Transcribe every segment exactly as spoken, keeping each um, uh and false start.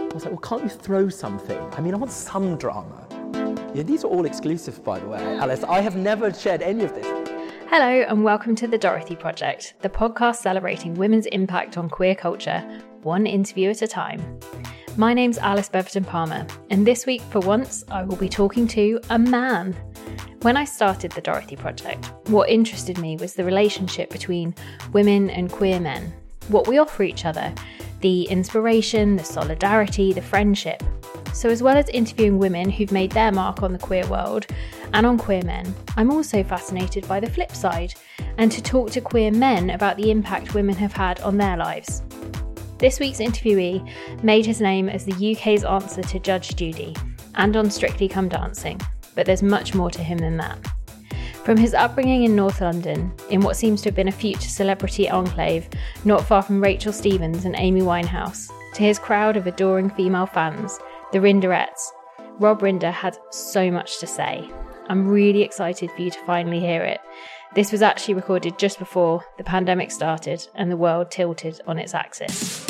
I was like, well, can't you throw something? I mean, I want some drama. Yeah, these are all exclusive, by the way, Alice. I have never shared any of this. Hello and welcome to The Dorothy Project, the podcast celebrating women's impact on queer culture, one interview at a time. My name's Alice Beverton Palmer, and this week, for once, I will be talking to a man. When I started The Dorothy Project, what interested me was the relationship between women and queer men, what we offer each other, the inspiration, the solidarity, the friendship. So as well as interviewing women who've made their mark on the queer world and on queer men, I'm also fascinated by the flip side and to talk to queer men about the impact women have had on their lives. This week's interviewee made his name as the U K's answer to Judge Judy and on Strictly Come Dancing, but there's much more to him than that. From his upbringing in North London, in what seems to have been a future celebrity enclave not far from Rachel Stevens and Amy Winehouse, to his crowd of adoring female fans, the Rinderettes, Rob Rinder had so much to say. I'm really excited for you to finally hear it. This was actually recorded just before the pandemic started and the world tilted on its axis.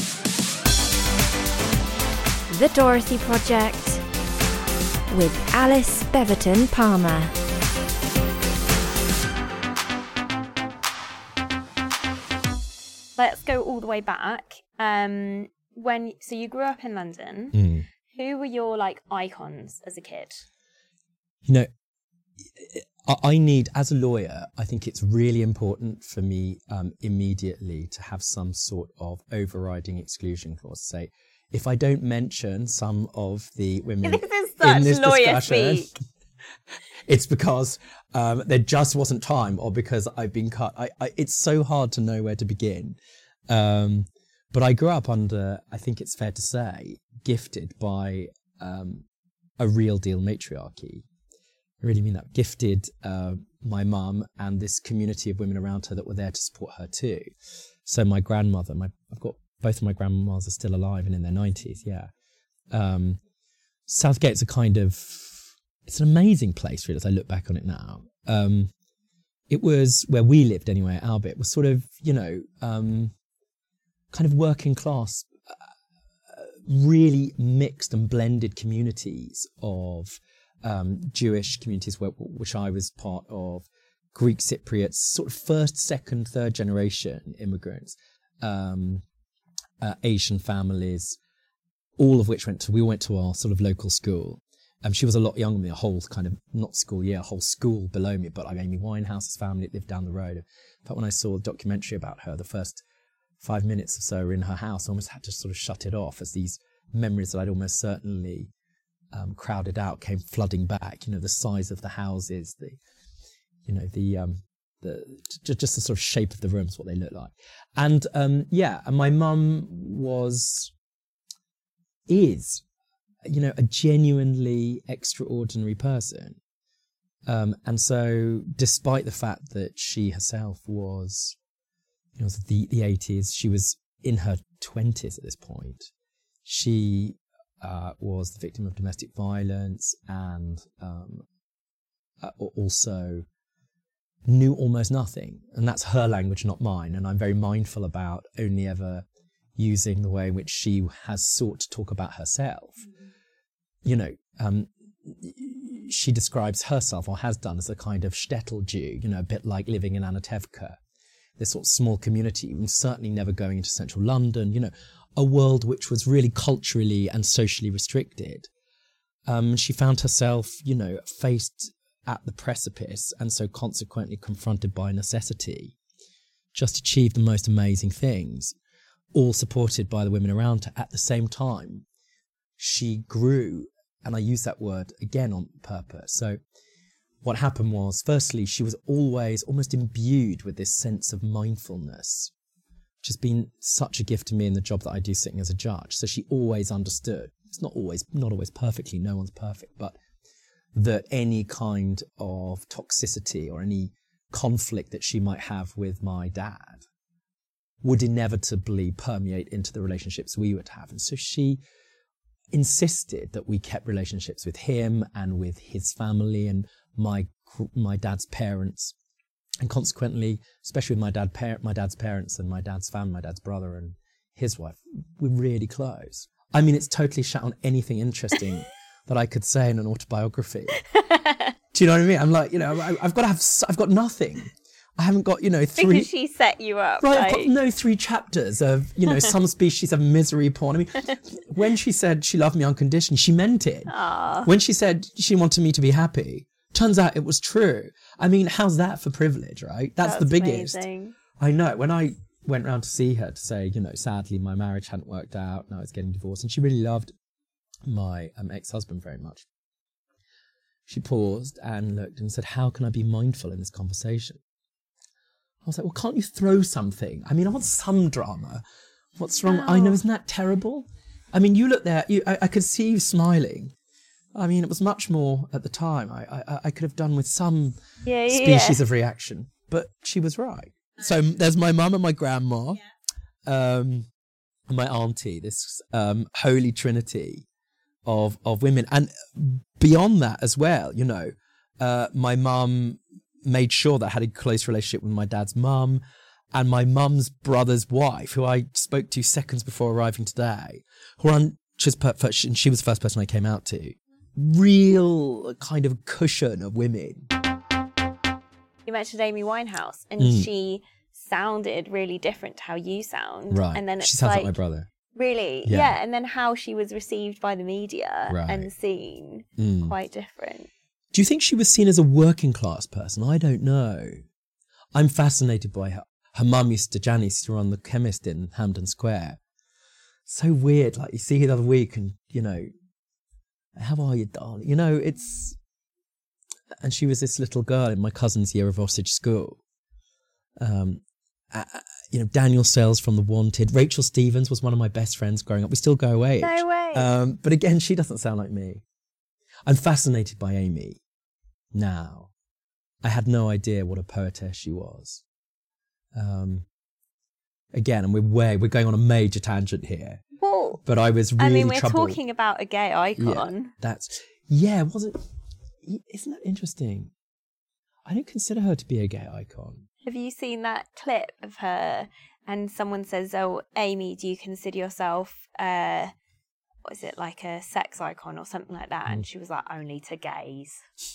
The Dorothy Project with Alice Beverton Palmer. Let's go all the way back. Um, when so you grew up in London. Mm. Who were your like icons as a kid? You know, I need, as a lawyer, I think it's really important for me um, immediately to have some sort of overriding exclusion clause. Say, if I don't mention some of the women this is such in this lawyer discussion, speak. it's because um, there just wasn't time, or because I've been cut. I, I, it's so hard to know where to begin. Um, but I grew up under, I think it's fair to say, gifted by um, a real deal matriarchy. I really mean that. Gifted uh, my mum and this community of women around her that were there to support her too. So my grandmother, my I've got both of my grandmas are still alive and in their nineties. Yeah, um, Southgate's a kind of it's an amazing place really as I look back on it now. Um, it was where we lived anyway at Albert. It was sort of you know um, kind of working class. Really mixed and blended communities of um, Jewish communities, where, which I was part of, Greek Cypriots, sort of first, second, third generation immigrants, um, uh, Asian families, all of which went to, we went to our sort of local school. Um, she was a lot younger than me, a whole kind of, not school year, a whole school below me, but like Amy Winehouse's family that lived down the road. In fact, when I saw a documentary about her, the first five minutes or so in her house, I almost had to sort of shut it off as these memories that I'd almost certainly um, crowded out came flooding back. You know, the size of the houses, the, you know, the, um, the just, just the sort of shape of the rooms, what they look like. And um, yeah, and my mum was, is, you know, a genuinely extraordinary person. Um, and so despite the fact that she herself was, you know, the, the eighties, she was in her twenties at this point. She uh, was the victim of domestic violence and um, uh, also knew almost nothing. And that's her language, not mine. And I'm very mindful about only ever using the way in which she has sought to talk about herself. Mm-hmm. You know, um, she describes herself, or has done, as a kind of shtetl Jew, you know, a bit like living in Anatevka, this sort of small community, and certainly never going into central London, you know, a world which was really culturally and socially restricted. Um, she found herself, you know, faced at the precipice and so consequently confronted by necessity, just achieved the most amazing things, all supported by the women around her. At the same time, she grew, and I use that word again on purpose. So what happened was, firstly, she was always almost imbued with this sense of mindfulness, which has been such a gift to me in the job that I do sitting as a judge. So she always understood, it's not always, not always perfectly, no one's perfect, but that any kind of toxicity or any conflict that she might have with my dad would inevitably permeate into the relationships we would have. And so she insisted that we kept relationships with him and with his family and my my dad's parents, and consequently, especially with my dad, par- my dad's parents and my dad's family, my dad's brother and his wife, we're really close. I mean, it's totally shut on anything interesting that I could say in an autobiography. Do you know what I mean? I'm like, you know, I, I've got to have, I've got nothing. I haven't got, you know, three... Because she set you up, right? right? I've got no three chapters of, you know, some species of misery porn. I mean, when she said she loved me unconditionally, she meant it. Aww. When she said she wanted me to be happy, turns out it was true. I mean, how's that for privilege, right? That's, That's the biggest. Amazing. I know. When I went round to see her to say, you know, sadly, my marriage hadn't worked out and I was getting divorced, and she really loved my um, ex-husband very much. She paused and looked and said, how can I be mindful in this conversation? I was like, well, can't you throw something? I mean, I want some drama. What's wrong? Wow. I know, isn't that terrible? I mean, you look there, you, I, I could see you smiling. I mean, it was much more at the time. I, I, I could have done with some yeah, species yeah. of reaction, but she was right. So there's my mum and my grandma, um, and my auntie, this um, holy trinity of of women. And beyond that as well, you know, uh, my mum made sure that I had a close relationship with my dad's mum, and my mum's brother's wife, who I spoke to seconds before arriving today, who on, she was the first person I came out to. Real kind of cushion of women. You mentioned Amy Winehouse, and Mm. she sounded really different to how you sound. Right. And then it's she sounds like, like my brother. Really? Yeah. Yeah. And then how she was received by the media Right. and seen, Mm. quite different. Do you think she was seen as a working class person? I don't know. I'm fascinated by her. Her mum used to, Janice, used to run the chemist in Hampden Square. So weird. Like, you see her the other week and, you know, how are you, darling? You know, it's... And she was this little girl in my cousin's year of Osage School. Um, uh, you know, Daniel Sells from The Wanted. Rachel Stevens was one of my best friends growing up. We still go away. No way. Um, but again, she doesn't sound like me. I'm fascinated by Amy now. I had no idea what a poetess she was. Um, again, and we're way, we're going on a major tangent here. Well, but I was really I mean, we're troubled. talking about a gay icon. Yeah, that's, yeah, was it, isn't that interesting? I don't consider her to be a gay icon. Have you seen that clip of her and someone says, oh, Amy, do you consider yourself, uh, what is it, like a sex icon or something like that? And she was like, only to gays.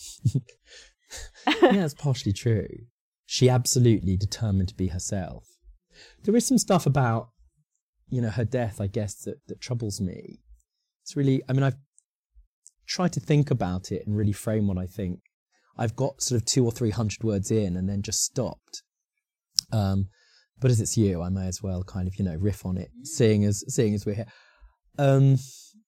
Yeah, that's partially true. She absolutely determined to be herself. There is some stuff about, you know, her death, I guess, that, that troubles me. It's really, I mean, I've tried to think about it and really frame what I think. I've got sort of two or three hundred words in and then just stopped. Um, but as it's you, I may as well kind of, you know, riff on it, seeing as seeing as we're here. Um,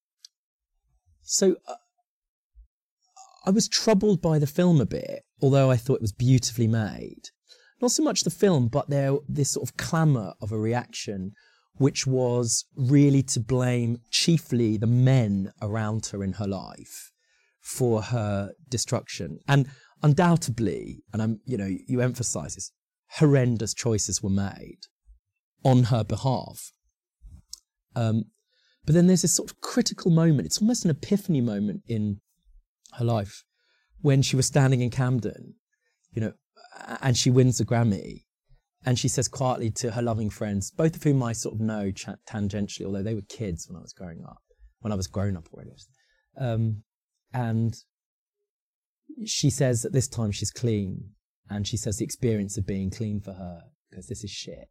so uh, I was troubled by the film a bit, although I thought it was beautifully made. Not so much the film, but there this sort of clamour of a reaction, which was really to blame chiefly the men around her in her life for her destruction. And undoubtedly, and I'm, you know, you emphasise this, horrendous choices were made on her behalf. Um, but then there's this sort of critical moment, it's almost an epiphany moment in her life, when she was standing in Camden, you know, and she wins the Grammy, and she says quietly to her loving friends, both of whom I sort of know ch- tangentially, although they were kids when I was growing up, when I was grown up already. Um, and she says that this time she's clean, and she says the experience of being clean for her, because this is shit.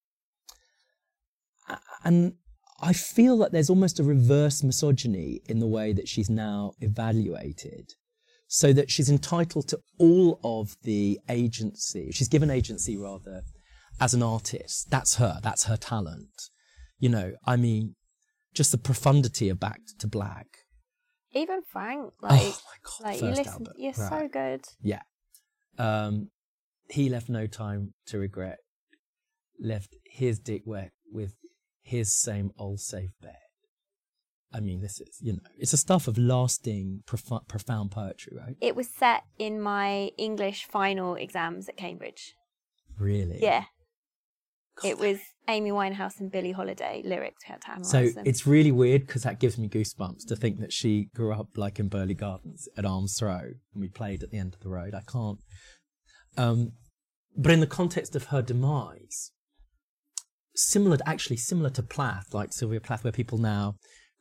And I feel that there's almost a reverse misogyny in the way that she's now evaluated, so that she's entitled to all of the agency. She's given agency, rather, as an artist. That's her. That's her talent. You know, I mean, just the profundity of Back to Black. Even Frank, like, oh my God, like first you listen, album. you're Right. so good. Yeah. Um, he left no time to regret. Left his dick wet with his same old safe bed. I mean, this is, you know, it's a stuff of lasting, prof- profound poetry, right? It was set in my English final exams at Cambridge. Really? Yeah. God, It was Amy Winehouse and Billie Holiday lyrics. We had to analyse So them. it's really weird because that gives me goosebumps to think that she grew up like in Burley Gardens at Arms Throw and we played at the end of the road. I can't. Um, but in the context of her demise, similar, actually similar to Plath, like Sylvia Plath, where people now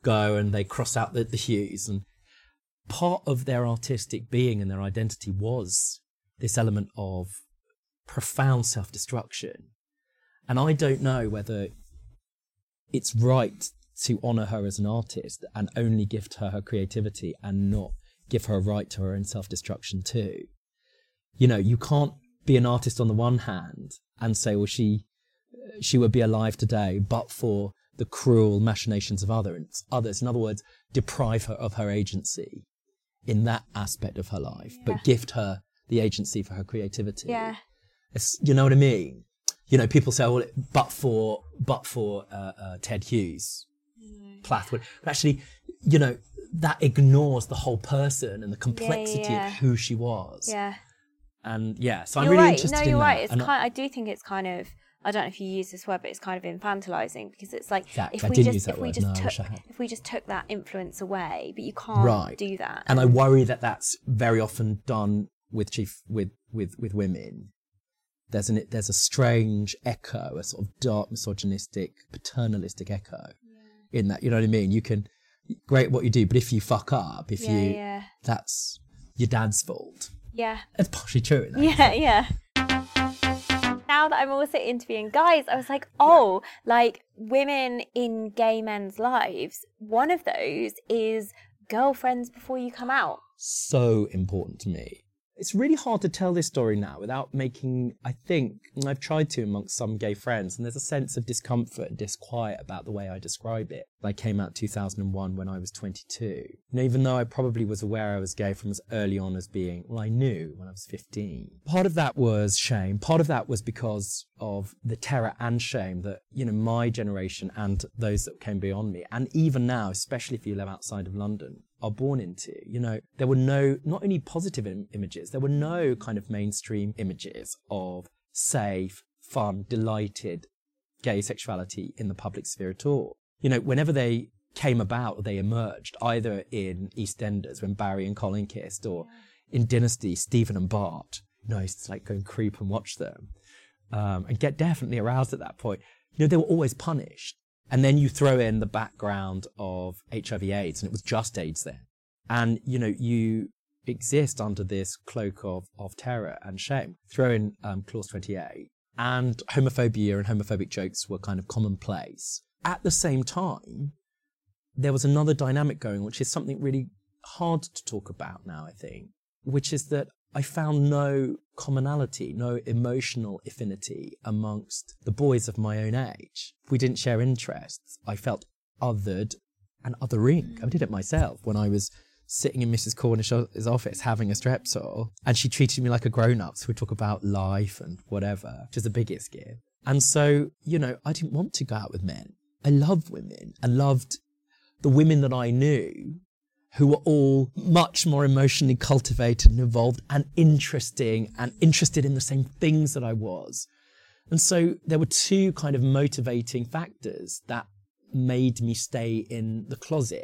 go and they cross out the, the hues. And part of their artistic being and their identity was this element of profound self-destruction. And I don't know whether it's right to honour her as an artist and only gift her her creativity and not give her a right to her own self-destruction too. You know, you can't be an artist on the one hand and say, well, she she would be alive today but for the cruel machinations of others. Others, in other words, deprive her of her agency in that aspect of her life, yeah. but gift her the agency for her creativity. Yeah. It's, you know what I mean? You know, people say, well, but for but for uh, uh, Ted Hughes, mm. Plath would. But actually, you know, that ignores the whole person and the complexity yeah, yeah, yeah. of who she was. Yeah. And yeah, so you're I'm really right. interested no, in you're that. right. It's and kind. I do think it's kind of. I don't know if you use this word, but it's kind of infantilizing because it's like exactly. if I we didn't just use that if we word. just No, I took wish I had. if we just took that influence away, but you can't right. do that. And I worry that that's very often done with chief with with with women. There's an there's a strange echo, a sort of dark, misogynistic, paternalistic echo yeah. in that. You know what I mean? You can great what you do, but if you fuck up, if yeah, you yeah. that's your dad's fault. Yeah, it's partially true. In that yeah, case. yeah. Now that I'm also interviewing guys, I was like, oh, like women in gay men's lives. One of those is girlfriends before you come out. So important to me. It's really hard to tell this story now without making, I think, and I've tried to amongst some gay friends, and there's a sense of discomfort and disquiet about the way I describe it. I came out two thousand one when I was twenty-two. And even though I probably was aware I was gay from as early on as being, well, I knew when I was fifteen. Part of that was shame. Part of that was because of the terror and shame that, you know, my generation and those that came beyond me, and even now, especially if you live outside of London, are born into. You know, there were no, not only positive im- images, there were no kind of mainstream images of safe, fun, delighted gay sexuality in the public sphere at all. You know, whenever they came about or they emerged, either in EastEnders when Barry and Colin kissed, or in Dynasty, Stephen and Bart, you know, I used to like go and creep and watch them um, and get definitely aroused at that point. You know, they were always punished. And then you throw in the background of H I V AIDS, and it was just AIDS then. And, you know, you exist under this cloak of, of terror and shame. Throw in um, Clause twenty-eight, and homophobia and homophobic jokes were kind of commonplace. At the same time, there was another dynamic going, which is something really hard to talk about now, I think, which is that I found no commonality, no emotional affinity amongst the boys of my own age. If we didn't share interests, I felt othered and othering. I did it myself when I was sitting in Missus Cornish's office having a Strepsil, and she treated me like a grown-up, so we talk about life and whatever, which is the biggest gift. And so, you know, I didn't want to go out with men. I loved women and loved the women that I knew, who were all much more emotionally cultivated and evolved and interesting and interested in the same things that I was. And so there were two kind of motivating factors that made me stay in the closet.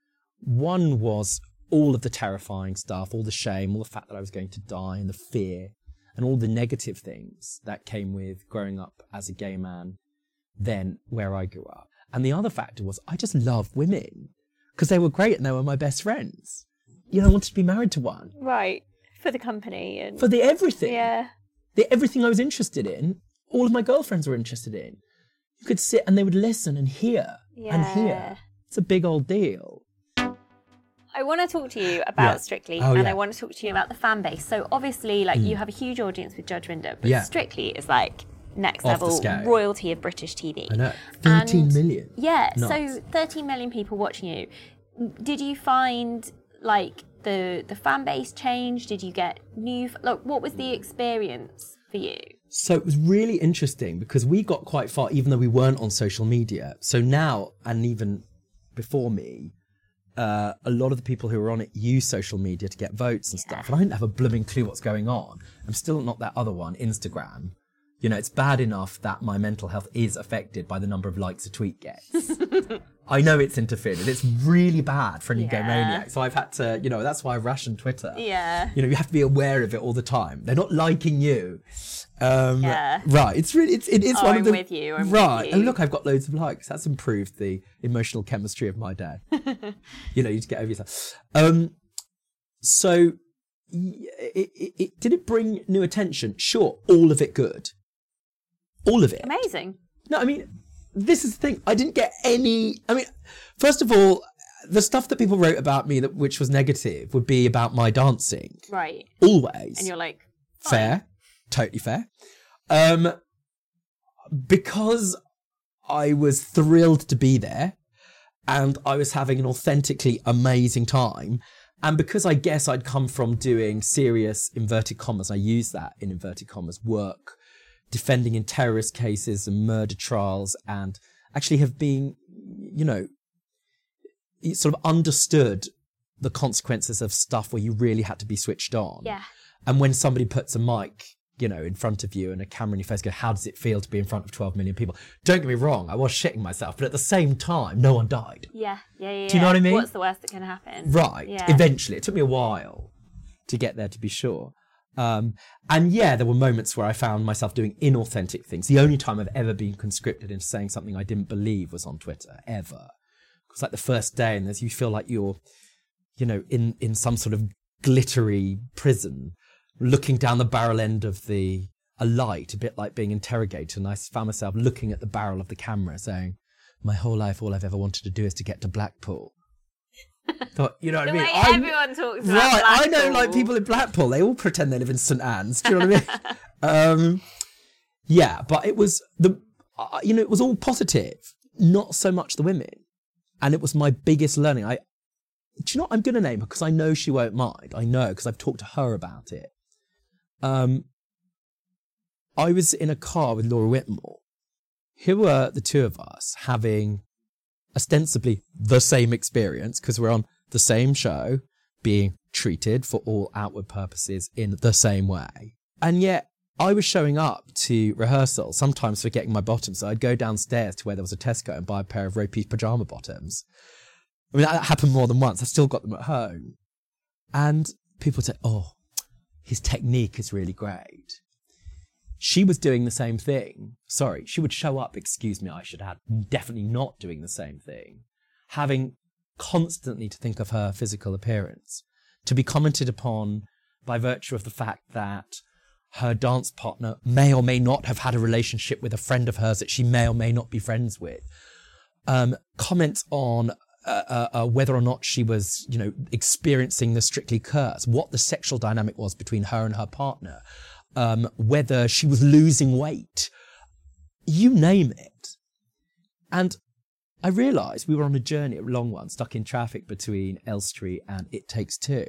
One was all of the terrifying stuff, all the shame, all the fact that I was going to die and the fear and all the negative things that came with growing up as a gay man then where I grew up. And the other factor was I just loved women, because they were great and they were my best friends. You know, I wanted to be married to one. Right. For the company. And for the everything. Yeah. The everything I was interested in, all of my girlfriends were interested in. You could sit and they would listen and hear yeah. and hear. It's a big old deal. I want to talk to you about yeah. Strictly, oh, and yeah. I want to talk to you about the fan base. So obviously, like, mm. you have a huge audience with Judge Rinder, but yeah. Strictly is like next Off level royalty of British T V. I know. thirteen and, million. Yeah, Nuts. so thirteen million people watching you. Did you find, like, the the fan base change? Did you get new... Like, what was the experience for you? So it was really interesting because we got quite far, even though we weren't on social media. So now, and even before me, uh, a lot of the people who are on it use social media to get votes and yeah. stuff. And I didn't have a blooming clue what's going on. I'm still not that other one, Instagram. You know, it's bad enough that my mental health is affected by the number of likes a tweet gets. I know it's interfered with. It's really bad for an Yeah. egomaniac. So I've had to, you know, that's why I've rationed Twitter. Yeah. You know, you have to be aware of it all the time. They're not liking you. Um, Yeah. Right. It's really, it's, it is Oh, one I'm of the... with you, I'm with right. you. And look, I've got loads of likes. That's improved the emotional chemistry of my day. You know, you just get over yourself. Um, so, it, it, it, did it bring new attention? Sure. All of it good. All of it. Amazing. No, I mean, this is the thing. I didn't get any... I mean, first of all, the stuff that people wrote about me that which was negative would be about my dancing. Right. Always. And you're like, fine. Fair. Totally fair. Um, because I was thrilled to be there and I was having an authentically amazing time, and because I guess I'd come from doing serious, inverted commas, I use that in inverted commas, work, defending in terrorist cases and murder trials, and actually have been, you know, sort of understood the consequences of stuff where you really had to be switched on. Yeah. And when somebody puts a mic, you know, in front of you and a camera in your face, go, how does it feel to be in front of twelve million people? Don't get me wrong, I was shitting myself, but at the same time, no one died. Yeah. Yeah. Yeah. Do you know what I mean? What's the worst that can happen? Right. Yeah. Eventually. It took me a while to get there, to be sure. Um, and yeah, there were moments where I found myself doing inauthentic things. The only time I've ever been conscripted into saying something I didn't believe was on Twitter, ever. It's like the first day, and as you feel like you're, you know, in, in some sort of glittery prison, looking down the barrel end of the a light, a bit like being interrogated. And I found myself looking at the barrel of the camera saying, my whole life, all I've ever wanted to do is to get to Blackpool. Thought, you know what The I mean? way I- everyone talks about Right, I know, Blackpool. like, people in Blackpool, they all pretend they live in St Anne's. Do you know what I mean? um, yeah, but it was, the, uh, you know, it was all positive, not so much the women. And it was my biggest learning. I, do you know what I'm going to name her? Because I know she won't mind. I know, because I've talked to her about it. Um, I was in a car with Laura Whitmore. Here were the two of us having ostensibly the same experience, because we're on the same show, being treated for all outward purposes in the same way. And yet I was showing up to rehearsal, sometimes forgetting my bottoms. So I'd go downstairs to where there was a Tesco and buy a pair of Rope's pyjama bottoms. I mean, that happened more than once. I still got them at home. And people would say, oh, his technique is really great. She was doing the same thing. Sorry, she would show up, excuse me, I should add, definitely not doing the same thing. Having constantly to think of her physical appearance, to be commented upon by virtue of the fact that her dance partner may or may not have had a relationship with a friend of hers that she may or may not be friends with. Um, comments on uh, uh, uh, whether or not she was, you know, experiencing the Strictly curse, what the sexual dynamic was between her and her partner. Um, whether she was losing weight, you name it. And I realised we were on a journey, a long one, stuck in traffic between Elstree and It Takes Two.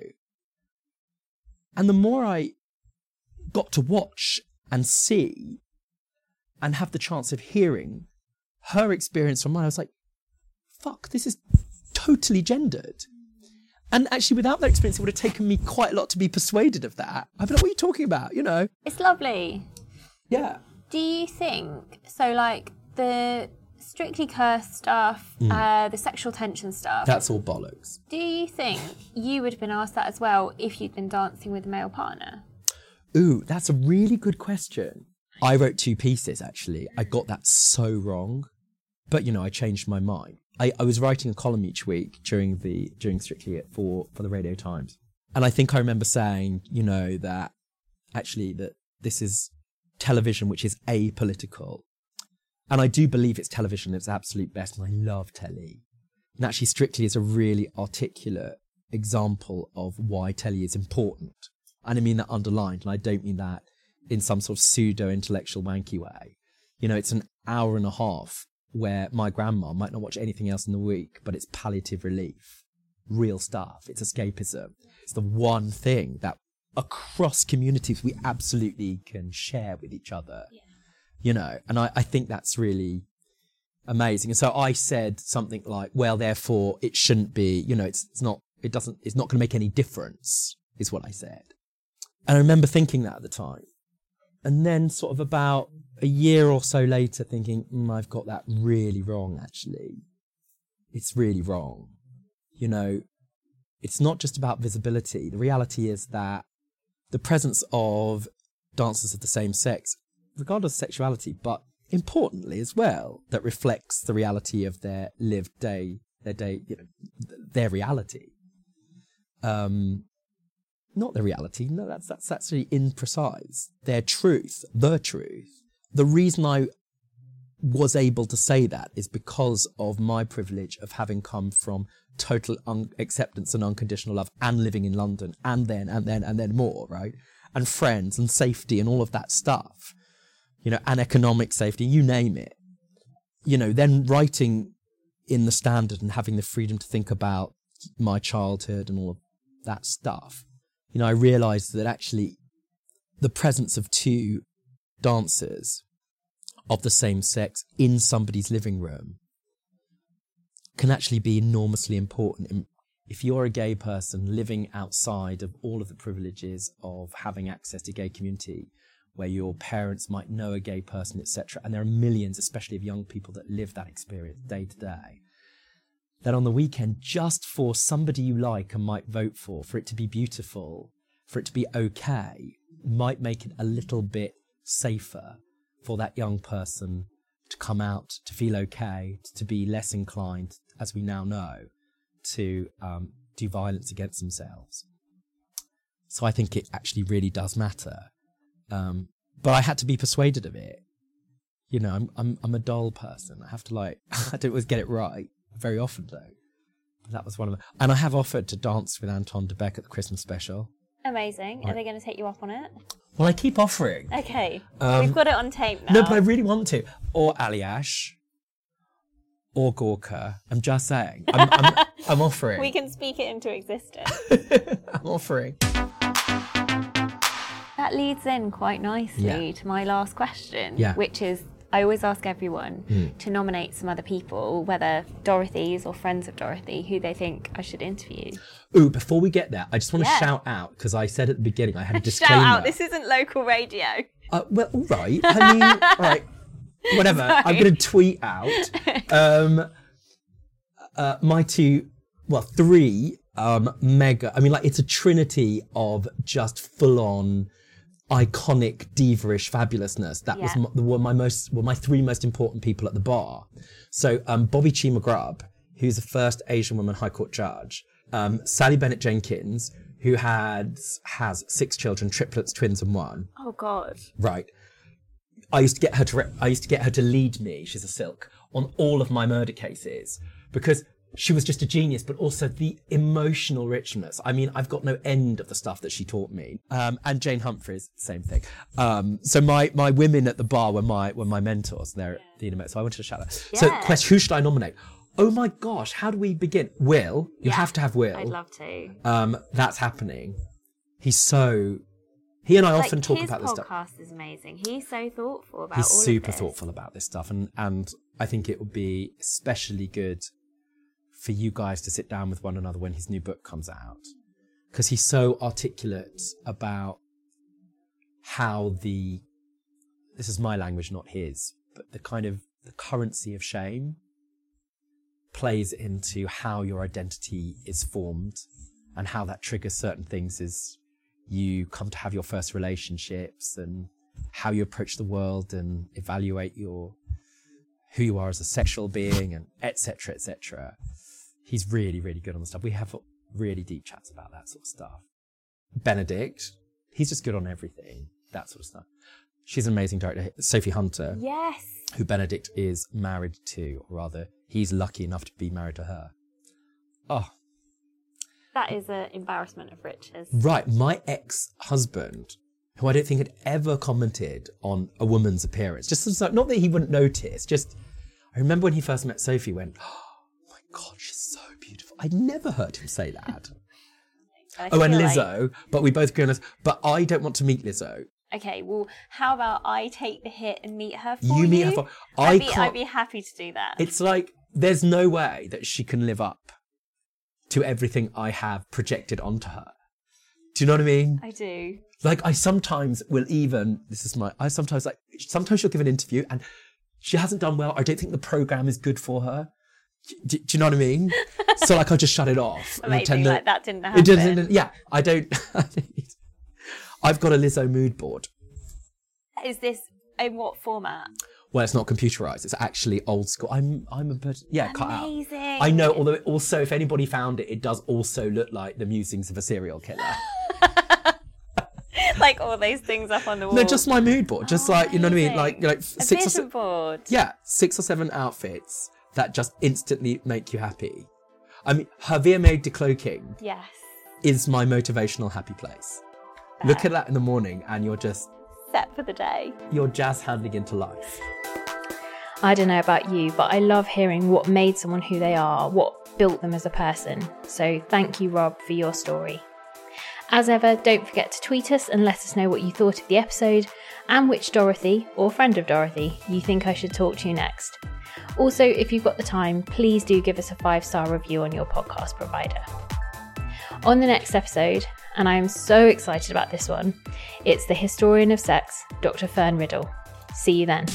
And the more I got to watch and see and have the chance of hearing her experience from mine, I was like, fuck, this is totally gendered. And actually, without that experience, it would have taken me quite a lot to be persuaded of that. I'd be like, what are you talking about? You know? It's lovely. Yeah. Do you think, so like the Strictly Cursed stuff, Mm. uh, the sexual tension stuff, That's all bollocks. do you think you would have been asked that as well if you'd been dancing with a male partner? Ooh, that's a really good question. I wrote two pieces, actually. I got that so wrong. But, you know, I changed my mind. I, I was writing a column each week during the during Strictly for, for the Radio Times. And I think I remember saying, you know, that actually that this is television which is apolitical. And I do believe it's television at its absolute best, and I love telly. And actually Strictly is a really articulate example of why telly is important. And I mean that underlined, and I don't mean that in some sort of pseudo-intellectual wanky way. You know, it's an hour and a half where my grandma might not watch anything else in the week, but it's palliative relief, real stuff. It's escapism. It's the one thing that across communities we absolutely can share with each other, yeah. You know, and I, I think that's really amazing. And so I said something like, well, therefore it shouldn't be, you know, it's, it's not, it doesn't, it's not going to make any difference, is what I said. And I remember thinking that at the time. and then sort of about a year or so later thinking, mm, I've got that really wrong, actually. It's really wrong. You know, it's not just about visibility. The reality is that the presence of dancers of the same sex, regardless of sexuality, but importantly as well, that reflects the reality of their lived day, their day, you know, their reality. Um, not their reality. No, that's that's actually imprecise. Their truth, the truth. The reason I was able to say that is because of my privilege of having come from total un- acceptance and unconditional love and living in London and then and then and then more, right? And friends and safety and all of that stuff, you know, and economic safety, you name it. You know, then writing in the Standard and having the freedom to think about my childhood and all of that stuff, you know, I realised that actually the presence of two dancers of the same sex in somebody's living room can actually be enormously important. If you're a gay person living outside of all of the privileges of having access to gay community, where your parents might know a gay person, et cetera, and there are millions, especially of young people, that live that experience day to day, that on the weekend, just for somebody you like and might vote for, for it to be beautiful, for it to be okay, might make it a little bit safer for that young person to come out, to feel okay, to be less inclined, as we now know, to um, do violence against themselves. So I think it actually really does matter. Um, but I had to be persuaded of it. You know, I'm I'm I'm a dull person. I have to like, I don't always get it right. Very often though. But that was one of them. And I have offered to dance with Anton de Beck at the Christmas special. Amazing. Right. Are they going to take you up on it? Well, I keep offering. Okay. Um, We've got it on tape now. No, but I really want to. Or Aliash. Or Gorka. I'm just saying. I'm, I'm, I'm offering. We can speak it into existence. I'm offering. That leads in quite nicely Yeah. to my last question, Yeah. which is, I always ask everyone Mm. to nominate some other people, whether Dorothy's or friends of Dorothy, who they think I should interview. Ooh, before we get there, I just want to Yeah. shout out, because I said at the beginning I had a disclaimer. Shout out, this isn't local radio. Uh, well, all right. I mean, all right. Whatever. Sorry. I'm going to tweet out um, uh, my two, well, three um, mega. I mean, like, it's a trinity of just full-on, iconic, diva-ish fabulousness. That was Yeah. my, were my most, were my three most important people at the bar. So, um, Bobby Chi McGrubb, who's the first Asian woman High Court judge. Um, Sally Bennett Jenkins, who had has six children, triplets, twins, and one. Oh, God. Right. I used to get her to re- I used to get her to lead me. She's a silk on all of my murder cases because she was just a genius, but also the emotional richness. I mean, I've got no end of the stuff that she taught me. Um, and Jane Humphreys, same thing. Um, so my my women at the bar were my were my mentors. They're at the Internet. So I wanted to shout out. So, Yeah. question: who should I nominate? Oh my gosh, how do we begin? Will, you Yeah. have to have Will. I'd love to. Um, that's happening. He's so. He and I Like, often talk his about this stuff. podcast is amazing. He's so thoughtful about He's all super of this. thoughtful about this stuff, and and I think it would be especially good for you guys to sit down with one another when his new book comes out, because he's so articulate about how the, this is my language, not his, but the kind of the currency of shame plays into how your identity is formed and how that triggers certain things as you come to have your first relationships and how you approach the world and evaluate your who you are as a sexual being and et cetera, et cetera. He's really, really good on the stuff. We have really deep chats about that sort of stuff. Benedict, he's just good on everything, that sort of stuff. She's an amazing director. Sophie Hunter, Yes. who Benedict is married to, or rather, he's lucky enough to be married to her. Oh, That is an embarrassment of riches. right. My ex-husband, who I don't think had ever commented on a woman's appearance, just as, not that he wouldn't notice, just, I remember when he first met Sophie, went, oh my God, she's so beautiful. I'd never heard him say that. I Oh, and feel like- Lizzo, but we both agree on this. But I don't want to meet Lizzo. Okay, well, how about I take the hit and meet her for You you? meet her for- I I'd be, can't- I'd be happy to do that. It's like, there's no way that she can live up to everything I have projected onto her. Do you know what I mean? I do. Like, I sometimes will even, this is my, I sometimes like, sometimes she'll give an interview and she hasn't done well. I don't think the programme is good for her. Do, do you know what I mean? So, like, I'll just shut it off. Amazing, like that didn't happen. It didn't, yeah, I don't, I've got a Lizzo mood board. Is this, in what format? Well, it's not computerized. It's actually old school. I'm, I'm a bit, yeah, cut out. Amazing. I know, although it also, if anybody found it, it does also look like the musings of a serial killer. Like all those things up on the wall. No, just my mood board. Just oh, like, you know what I mean? amazing. Like, like a six or vision se- board. Yeah, six or seven outfits that just instantly make you happy. I mean, her V-made decloaking Yes. is my motivational happy place. Fair. Look at that in the morning and you're just, Set for the day. you're jazz handing into life. I don't know about you, but I love hearing what made someone who they are, what built them as a person. So thank you, Rob, for your story. As ever, don't forget to tweet us and let us know what you thought of the episode and which Dorothy, or friend of Dorothy, you think I should talk to next. Also, if you've got the time, please do give us a five-star review on your podcast provider. On the next episode, and I am so excited about this one, it's the historian of sex, Doctor Fern Riddle. See you then.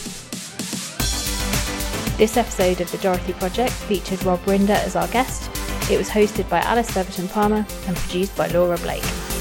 This episode of The Dorothy Project featured Rob Rinder as our guest. It was hosted by Alice Beverton Palmer and produced by Laura Blake.